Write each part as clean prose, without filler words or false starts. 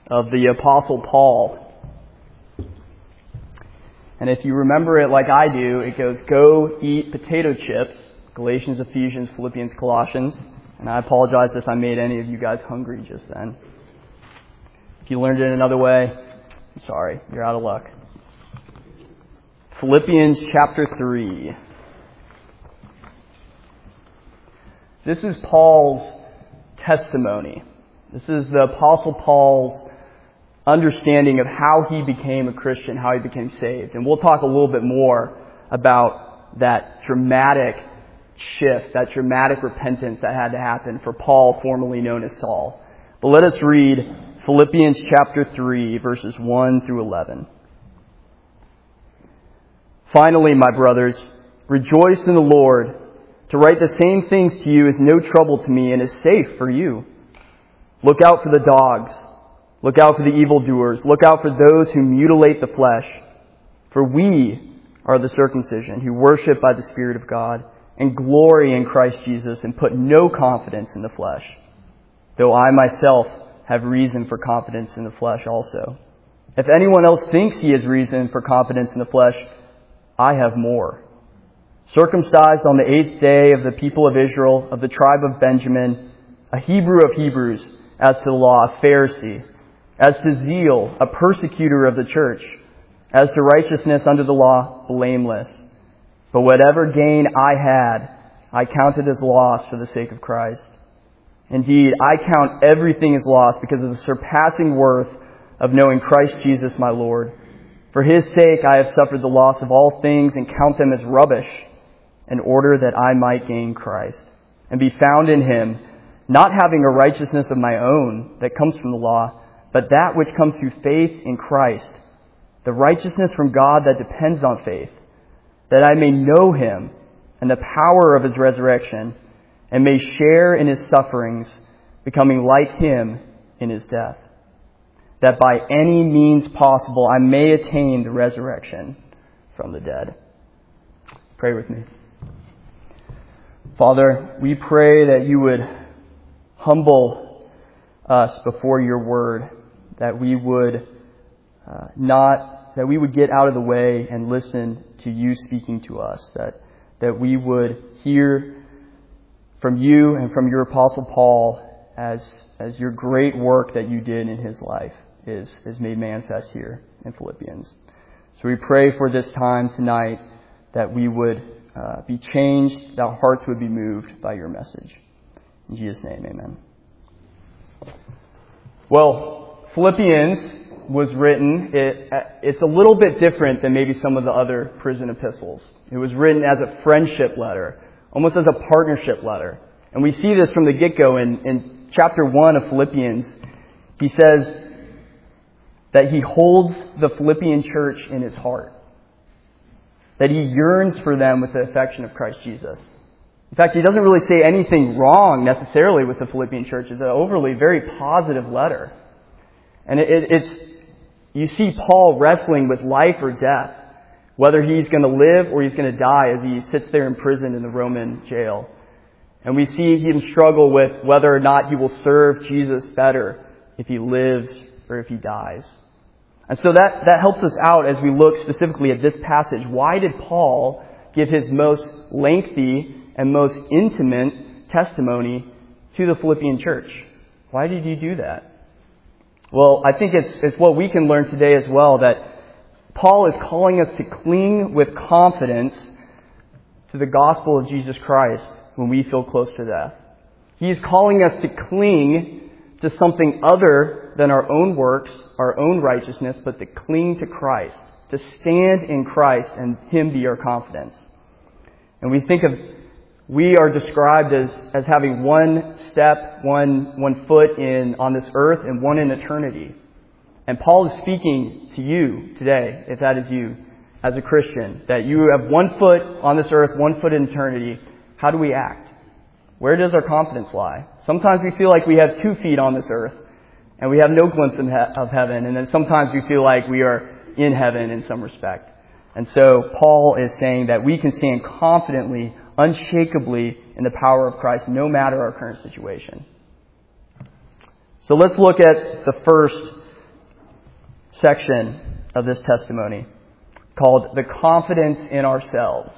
of the Apostle Paul. And if you remember it like I do, it goes, go eat potato chips, Galatians, Ephesians, Philippians, Colossians. And I apologize if I made any of you guys hungry just then. If you learned it another way, I'm sorry, you're out of luck. Philippians chapter 3. This is Paul's testimony. This is the Apostle Paul's understanding of how he became a Christian, how he became saved. And we'll talk a little bit more about that dramatic shift, that dramatic repentance that had to happen for Paul, formerly known as Saul. But let us read Philippians chapter 3, verses 1 through 11. Finally, my brothers, rejoice in the Lord. To write the same things to you is no trouble to me and is safe for you. Look out for the dogs. Look out for the evildoers. Look out for those who mutilate the flesh. For we are the circumcision who worship by the Spirit of God and glory in Christ Jesus and put no confidence in the flesh, though I myself have reason for confidence in the flesh also. If anyone else thinks he has reason for confidence in the flesh, I have more. Circumcised on the 8th day of the people of Israel, of the tribe of Benjamin, a Hebrew of Hebrews, as to the law, a Pharisee, as to zeal, a persecutor of the church, as to righteousness under the law, blameless. But whatever gain I had, I counted as loss for the sake of Christ. Indeed, I count everything as loss because of the surpassing worth of knowing Christ Jesus my Lord. For His sake I have suffered the loss of all things and count them as rubbish, in order that I might gain Christ, and be found in Him, not having a righteousness of my own that comes from the law, but that which comes through faith in Christ, the righteousness from God that depends on faith, that I may know Him and the power of His resurrection, and may share in His sufferings, becoming like Him in His death, that by any means possible I may attain the resurrection from the dead. Pray with me. Father, we pray that you would humble us before your word, that we would get out of the way and listen to you speaking to us, that we would hear from you and from your Apostle Paul as your great work that you did in his life is made manifest here in Philippians. So we pray for this time tonight that we would be changed, that our hearts would be moved by your message. In Jesus' name, amen. Well, Philippians was written, it's a little bit different than maybe some of the other prison epistles. It was written as a friendship letter, almost as a partnership letter. And we see this from the get-go in chapter 1 of Philippians. He says that he holds the Philippian church in his heart, that he yearns for them with the affection of Christ Jesus. In fact, he doesn't really say anything wrong necessarily with the Philippian church. It's an overly very positive letter. And you see Paul wrestling with life or death, whether he's going to live or he's going to die as he sits there in prison in the Roman jail. And we see him struggle with whether or not he will serve Jesus better if he lives or if he dies. And so that helps us out as we look specifically at this passage. Why did Paul give his most lengthy and most intimate testimony to the Philippian church? Why did he do that? Well, I think it's what we can learn today as well, that Paul is calling us to cling with confidence to the gospel of Jesus Christ when we feel close to death. He is calling us to cling to something other than our own works, our own righteousness, but to cling to Christ, to stand in Christ and Him be our confidence. And we are described as having one step, one foot on this earth and one in eternity. And Paul is speaking to you today, if that is you, as a Christian, that you have one foot on this earth, one foot in eternity. How do we act? Where does our confidence lie? Sometimes we feel like we have 2 feet on this earth and we have no glimpse of heaven. And then sometimes we feel like we are in heaven in some respect. And so Paul is saying that we can stand confidently, unshakably in the power of Christ no matter our current situation. So let's look at the first section of this testimony called The Confidence in Ourselves.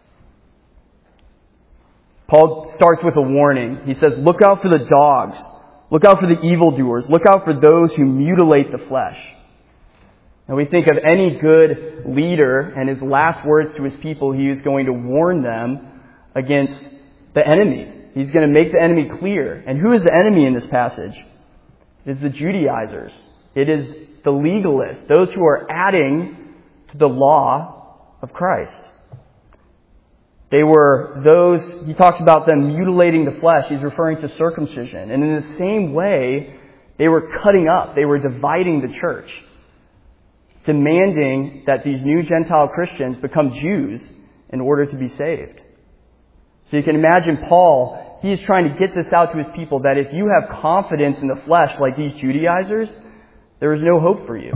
Paul starts with a warning. He says, look out for the dogs. Look out for the evildoers. Look out for those who mutilate the flesh. And we think of any good leader and his last words to his people, he is going to warn them against the enemy. He's going to make the enemy clear. And who is the enemy in this passage? It is the Judaizers. It is the legalists, those who are adding to the law of Christ. They were those, he talks about them mutilating the flesh. He's referring to circumcision. And in the same way, they were cutting up. They were dividing the church, demanding that these new Gentile Christians become Jews in order to be saved. So you can imagine Paul, he's trying to get this out to his people that if you have confidence in the flesh like these Judaizers, there is no hope for you.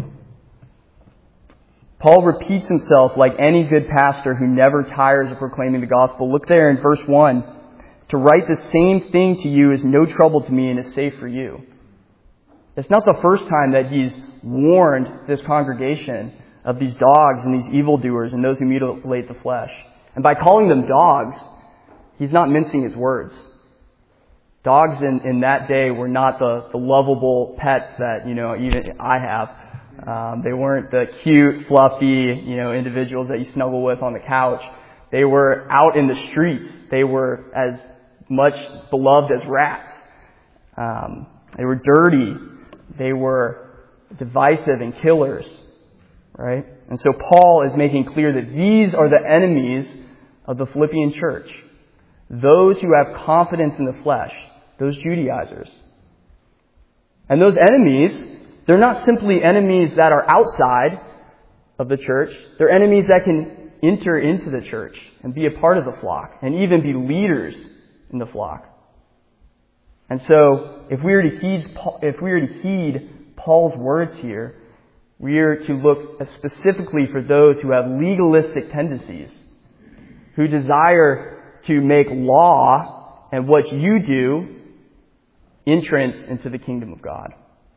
Paul repeats himself like any good pastor who never tires of proclaiming the gospel. Look there in verse 1. To write the same thing to you is no trouble to me and is safe for you. It's not the first time that he's warned this congregation of these dogs and these evildoers and those who mutilate the flesh. And by calling them dogs, he's not mincing his words. Dogs in that day were not the lovable pets that, even I have. They weren't the cute, fluffy, individuals that you snuggle with on the couch. They were out in the streets. They were as much beloved as rats. They were dirty. They were divisive and killers, right? And so Paul is making clear that these are the enemies of the Philippian church. Those who have confidence in the flesh, those Judaizers. And those enemies, they're not simply enemies that are outside of the church. They're enemies that can enter into the church and be a part of the flock and even be leaders in the flock. And so, if we are to heed Paul's words here, we are to look specifically for those who have legalistic tendencies, who desire to make law and what you do entrance into the kingdom of God.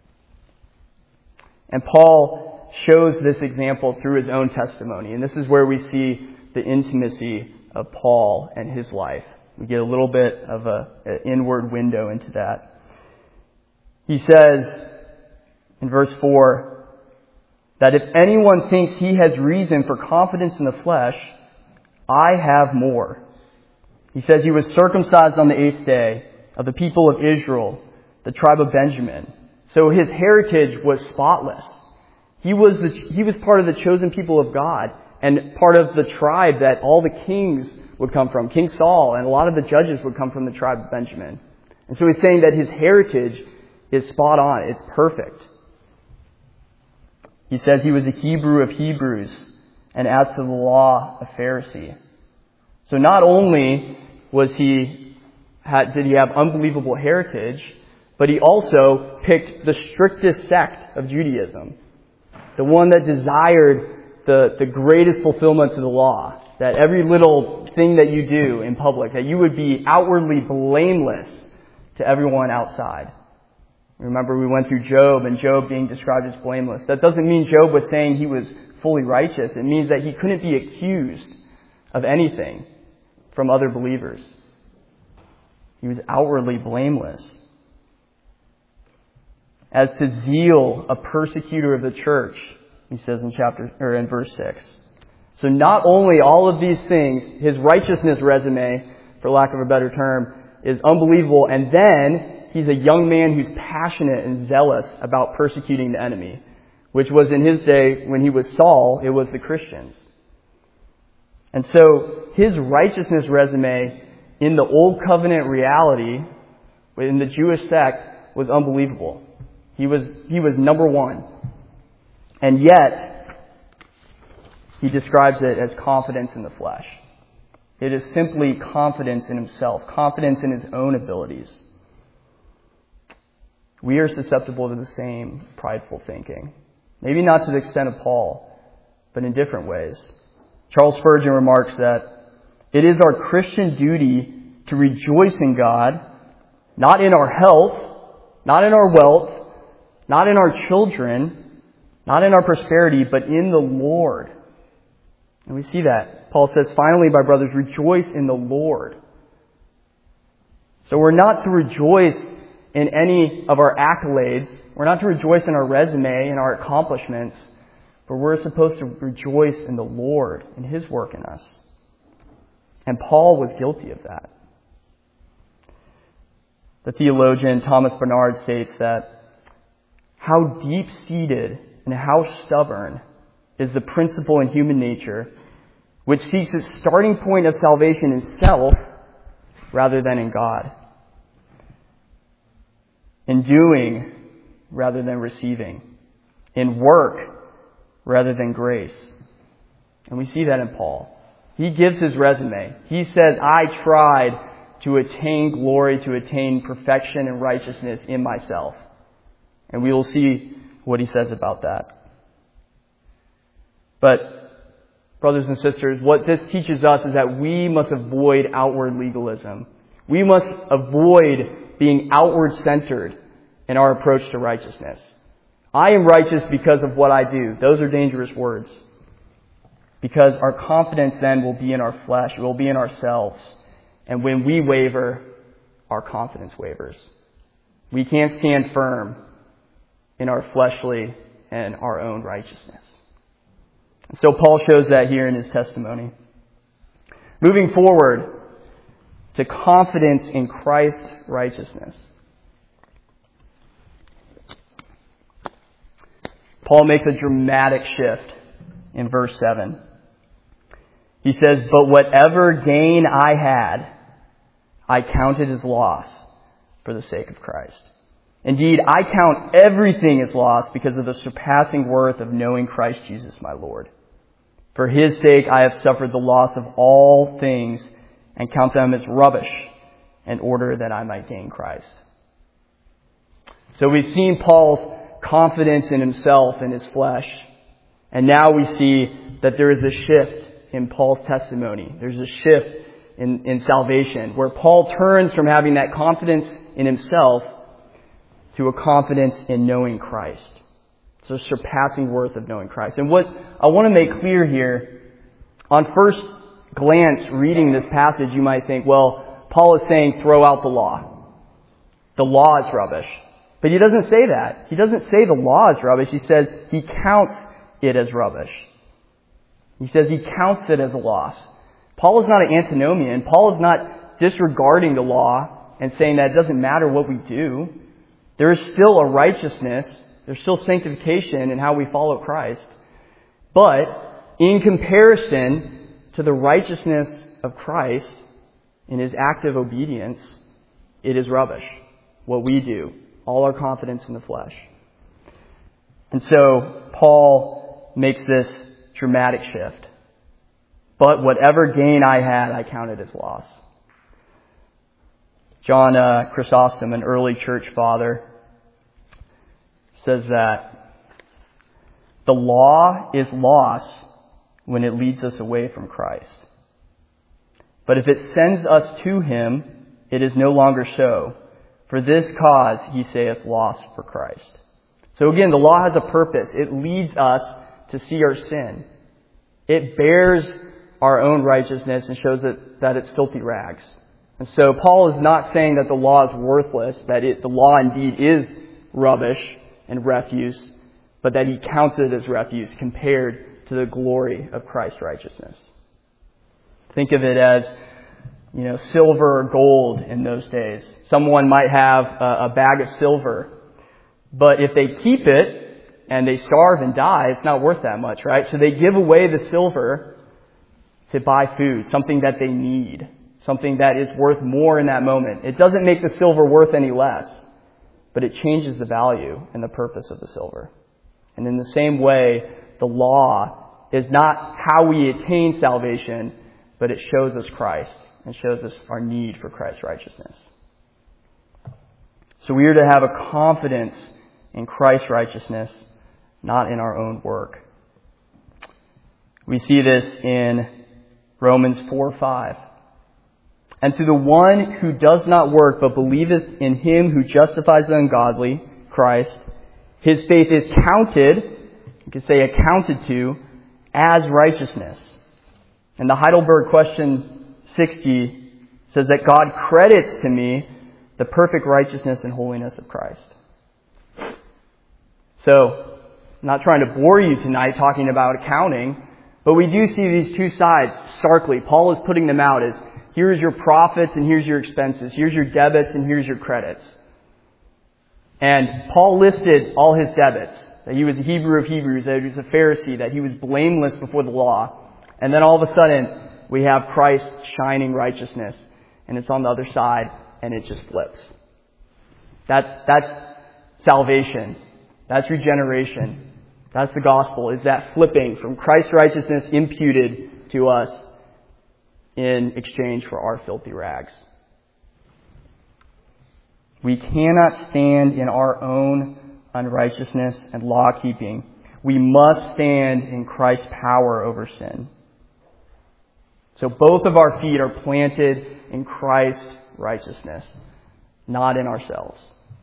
And Paul shows this example through his own testimony. And this is where we see the intimacy of Paul and his life. We get a little bit of an inward window into that. He says in verse 4 that if anyone thinks he has reason for confidence in the flesh, I have more. He says he was circumcised on the 8th day of the people of Israel, the tribe of Benjamin. So his heritage was spotless. He was part of the chosen people of God and part of the tribe that all the kings would come from. King Saul and a lot of the judges would come from the tribe of Benjamin. And so he's saying that his heritage is spot on. It's perfect. He says he was a Hebrew of Hebrews and adds to the law a Pharisee. So not only did he have unbelievable heritage, but he also picked the strictest sect of Judaism. The one that desired the greatest fulfillment to the law. That every little thing that you do in public, that you would be outwardly blameless to everyone outside. Remember, we went through Job and Job being described as blameless. That doesn't mean Job was saying he was fully righteous. It means that he couldn't be accused of anything from other believers. He was outwardly blameless. As to zeal, a persecutor of the church, he says in verse 6. So not only all of these things, his righteousness resume, for lack of a better term, is unbelievable, and then he's a young man who's passionate and zealous about persecuting the enemy, which was in his day, when he was Saul, it was the Christians. And so his righteousness resume in the Old Covenant reality, in the Jewish sect, was unbelievable. He was number one. And yet, he describes it as confidence in the flesh. It is simply confidence in himself, confidence in his own abilities. We are susceptible to the same prideful thinking. Maybe not to the extent of Paul, but in different ways. Charles Spurgeon remarks that it is our Christian duty to rejoice in God, not in our health, not in our wealth, not in our children, Not in our prosperity, but in the Lord. And we see that. Paul says, finally, my brothers, rejoice in the Lord. So we're not to rejoice in any of our accolades. We're not to rejoice in our resume and our accomplishments. But we're supposed to rejoice in the Lord and His work in us. And Paul was guilty of that. The theologian Thomas Bernard states that how deep-seated and how stubborn is the principle in human nature which seeks its starting point of salvation in self rather than in God. In doing rather than receiving. In work rather than grace. And we see that in Paul. He gives his resume. He says, I tried to attain glory, to attain perfection and righteousness in myself. And we will see what he says about that. But, brothers and sisters, what this teaches us is that we must avoid outward legalism. We must avoid being outward-centered in our approach to righteousness. I am righteous because of what I do. Those are dangerous words. Because our confidence then will be in our flesh, it will be in ourselves. And when we waver, our confidence wavers. We can't stand firm in our fleshly and our own righteousness. So Paul shows that here in his testimony. Moving forward to confidence in Christ's righteousness. Paul makes a dramatic shift in verse 7. He says, but whatever gain I had, I counted as loss for the sake of Christ. Indeed, I count everything as loss because of the surpassing worth of knowing Christ Jesus my Lord. For His sake I have suffered the loss of all things and count them as rubbish in order that I might gain Christ. So we've seen Paul's confidence in himself and his flesh. And now we see that there is a shift in Paul's testimony. There's a shift in salvation where Paul turns from having that confidence in himself to a confidence in knowing Christ. It's a surpassing worth of knowing Christ. And what I want to make clear here, on first glance reading this passage, you might think, well, Paul is saying throw out the law. The law is rubbish. But he doesn't say that. He doesn't say the law is rubbish. He says he counts it as rubbish. He says he counts it as a loss. Paul is not an antinomian. Paul is not disregarding the law and saying that it doesn't matter what we do. There is still a righteousness. There's still sanctification in how we follow Christ. But in comparison to the righteousness of Christ in His active obedience, it is rubbish. What we do. All our confidence in the flesh. And so Paul makes this dramatic shift. But whatever gain I had, I counted as loss. John Chrysostom, an early church father, says that the law is loss when it leads us away from Christ. But if it sends us to Him, it is no longer so. For this cause he saith loss for Christ. So again, the law has a purpose. It leads us to see our sin. It bears our own righteousness and shows that it's filthy rags. And so Paul is not saying that the law is worthless, that the law indeed is rubbish and refuse, but that he counts it as refuse compared to the glory of Christ's righteousness. Think of it as, silver or gold in those days. Someone might have a bag of silver, but if they keep it and they starve and die, it's not worth that much, right? So they give away the silver to buy food, something that they need, something that is worth more in that moment. It doesn't make the silver worth any less, but it changes the value and the purpose of the silver. And in the same way, the law is not how we attain salvation, but it shows us Christ and shows us our need for Christ's righteousness. So we are to have a confidence in Christ's righteousness, not in our own work. We see this in Romans 4:5. And to the one who does not work, but believeth in Him who justifies the ungodly, Christ, his faith is counted You could say accounted to as righteousness. And the Heidelberg question 60 says that God credits to me the perfect righteousness and holiness of Christ. So, I'm not trying to bore you tonight talking about accounting, but we do see these two sides starkly. Paul is putting them out as here's your profits and here's your expenses. Here's your debits and here's your credits. And Paul listed all his debits. That he was a Hebrew of Hebrews, that he was a Pharisee, that he was blameless before the law. And then all of a sudden, we have Christ's shining righteousness. And it's on the other side, and it just flips. That's salvation. That's regeneration. That's the gospel, is that flipping from Christ's righteousness imputed to us in exchange for our filthy rags. We cannot stand in our own unrighteousness and law-keeping. We must stand in Christ's power over sin. So both of our feet are planted in Christ's righteousness, not in ourselves.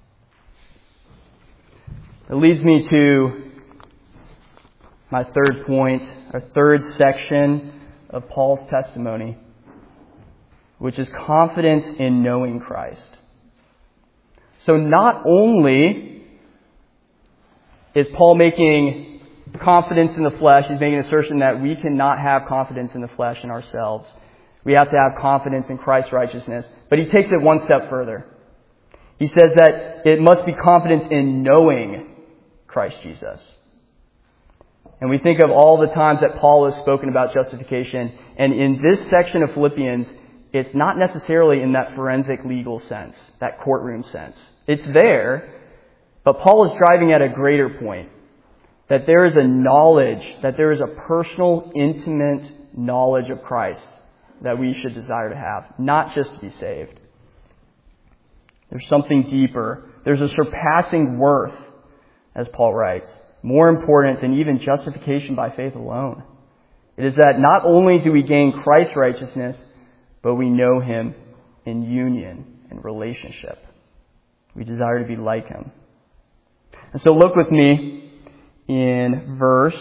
It leads me to my third point, our third section of Paul's testimony, which is confidence in knowing Christ. So not only is Paul making confidence in the flesh, he's making an assertion that we cannot have confidence in the flesh in ourselves. We have to have confidence in Christ's righteousness. But he takes it one step further. He says that it must be confidence in knowing Christ Jesus. And we think of all the times that Paul has spoken about justification. And in this section of Philippians, it's not necessarily in that forensic legal sense, that courtroom sense. It's there, but Paul is driving at a greater point. That there is a knowledge, that there is a personal, intimate knowledge of Christ that we should desire to have, not just to be saved. There's something deeper. There's a surpassing worth, as Paul writes, more important than even justification by faith alone. It is that not only do we gain Christ's righteousness, but we know Him in union and relationship. We desire to be like Him. And so look with me in verse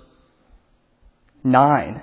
10.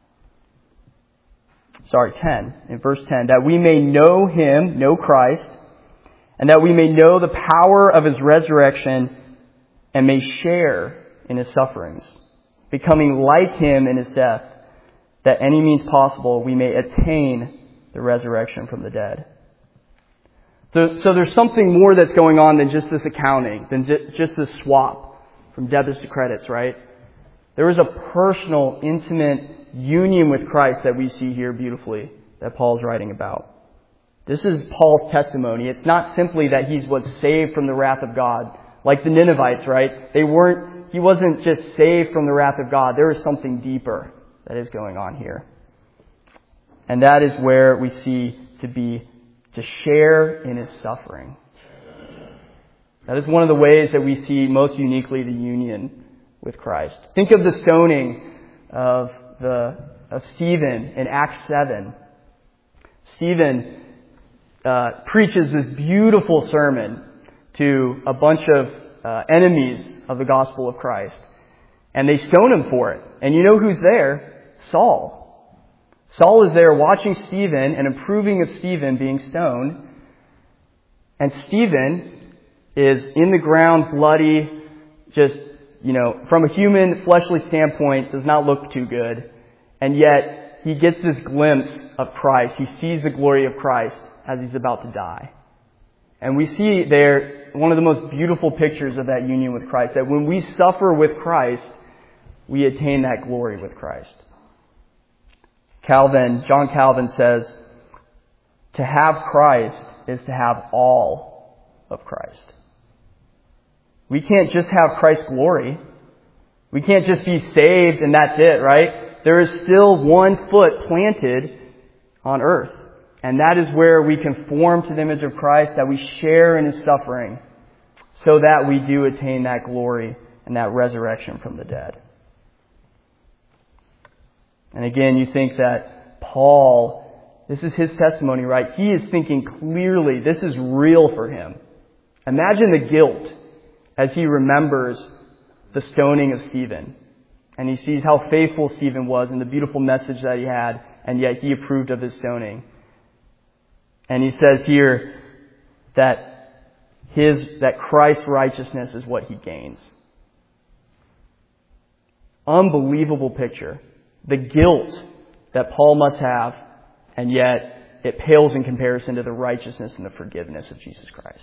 In verse 10. That we may know Him, know Christ, and that we may know the power of His resurrection and may share in His sufferings, becoming like Him in His death, that any means possible we may attain the resurrection from the dead. So there's something more that's going on than just this accounting, than just this swap from debits to credits, right? There is a personal, intimate union with Christ that we see here beautifully that Paul's writing about. This is Paul's testimony. It's not simply that he was saved from the wrath of God, like the Ninevites, right? He wasn't just saved from the wrath of God. There is something deeper that is going on here. And that is where we see to share in His suffering. That is one of the ways that we see most uniquely the union with Christ. Think of the stoning of Stephen in Acts 7. Stephen preaches this beautiful sermon to a bunch of enemies of the gospel of Christ. And they stone him for it. And you know who's there? Saul. Saul is there watching Stephen and approving of Stephen being stoned. And Stephen is in the ground, bloody, just, from a human, fleshly standpoint, does not look too good. And yet, he gets this glimpse of Christ. He sees the glory of Christ as he's about to die. And we see there one of the most beautiful pictures of that union with Christ, that when we suffer with Christ, we attain that glory with Christ. John Calvin says, to have Christ is to have all of Christ. We can't just have Christ's glory. We can't just be saved and that's it, right? There is still one foot planted on earth. And that is where we conform to the image of Christ, that we share in His suffering, so that we do attain that glory and that resurrection from the dead. And again, you think that Paul, this is his testimony, right? He is thinking clearly, this is real for him. Imagine the guilt as he remembers the stoning of Stephen. And he sees how faithful Stephen was and the beautiful message that he had, and yet he approved of his stoning. And he says here that Christ's righteousness is what he gains. Unbelievable picture. The guilt that Paul must have, and yet it pales in comparison to the righteousness and the forgiveness of Jesus Christ.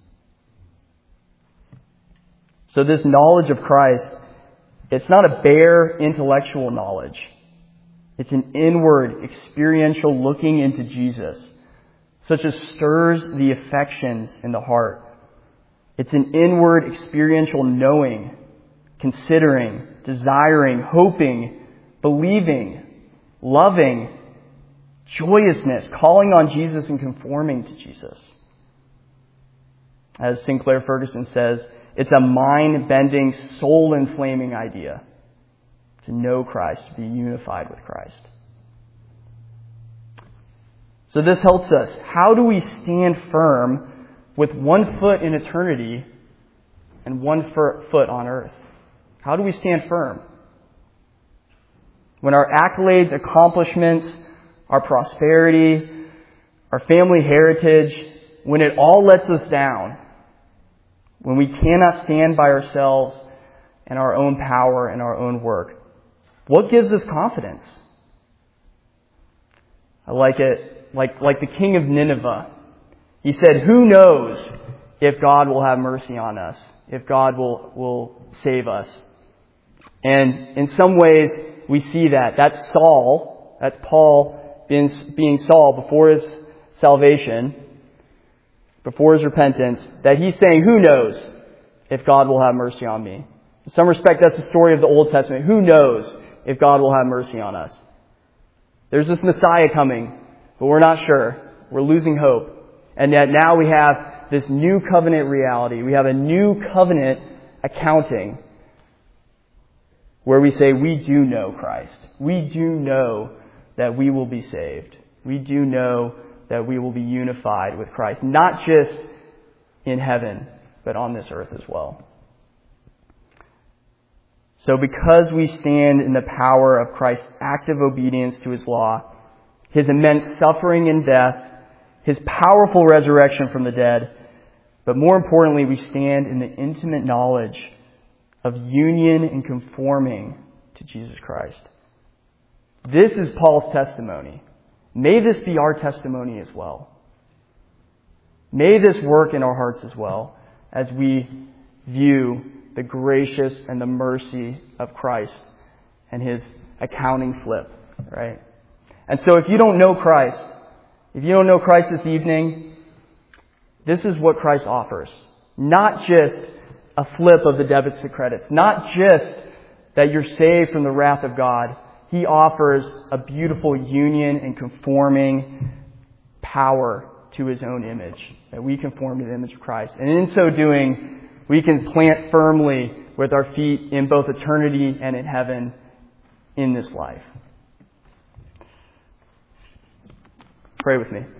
So this knowledge of Christ, it's not a bare intellectual knowledge. It's an inward, experiential looking into Jesus, such as stirs the affections in the heart. It's an inward, experiential knowing, considering, desiring, hoping, believing, loving, joyousness, calling on Jesus and conforming to Jesus. As Sinclair Ferguson says, it's a mind-bending, soul-inflaming idea to know Christ, to be unified with Christ. So this helps us. How do we stand firm with one foot in eternity and one foot on earth? How do we stand firm? When our accolades, accomplishments, our prosperity, our family heritage, when it all lets us down, when we cannot stand by ourselves and our own power and our own work, what gives us confidence? I like it, like the king of Nineveh. He said, who knows if God will have mercy on us, if God will save us? And in some ways, we see that. That's Saul, that's Paul being Saul before his salvation, before his repentance, that he's saying, who knows if God will have mercy on me? In some respect, that's the story of the Old Testament. Who knows if God will have mercy on us? There's this Messiah coming, but we're not sure. We're losing hope. And yet now we have this new covenant reality. We have a new covenant accounting where we say we do know Christ. We do know that we will be saved. We do know that we will be unified with Christ, not just in heaven, but on this earth as well. So because we stand in the power of Christ's active obedience to His law, His immense suffering and death, His powerful resurrection from the dead, but more importantly, we stand in the intimate knowledge of union and conforming to Jesus Christ. This is Paul's testimony. May this be our testimony as well. May this work in our hearts as well as we view the gracious and the mercy of Christ and His accounting flip, right? And so if you don't know Christ this evening, this is what Christ offers. Not just a flip of the debits to credits. Not just that you're saved from the wrath of God. He offers a beautiful union and conforming power to His own image. That we conform to the image of Christ. And in so doing, we can plant firmly with our feet in both eternity and in heaven in this life. Pray with me.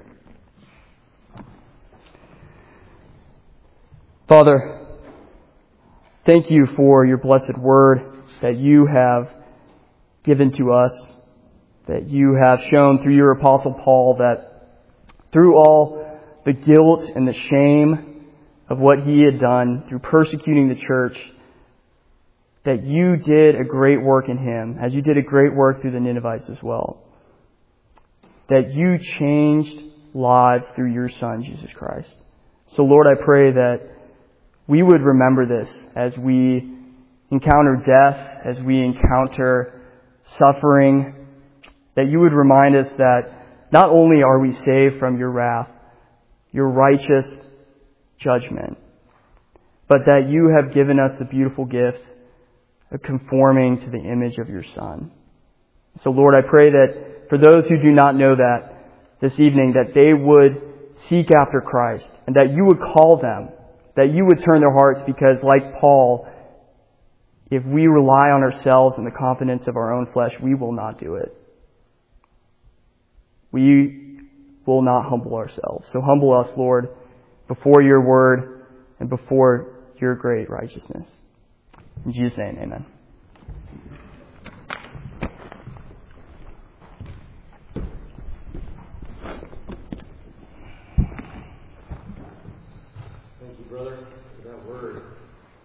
Father, thank You for Your blessed word that You have given to us, that You have shown through Your Apostle Paul that through all the guilt and the shame of what he had done through persecuting the church, that You did a great work in him, as You did a great work through the Ninevites as well. That You changed lives through Your Son, Jesus Christ. So Lord, I pray that we would remember this as we encounter death, as we encounter suffering, that You would remind us that not only are we saved from Your wrath, Your righteous judgment, but that You have given us the beautiful gift of conforming to the image of Your Son. So Lord, I pray that for those who do not know that this evening, that they would seek after Christ and that You would call them, that You would turn their hearts, because like Paul, if we rely on ourselves and the confidence of our own flesh, we will not do it. We will not humble ourselves. So humble us, Lord, before Your word and before Your great righteousness. In Jesus' name, amen. Thank you, brother, for that word.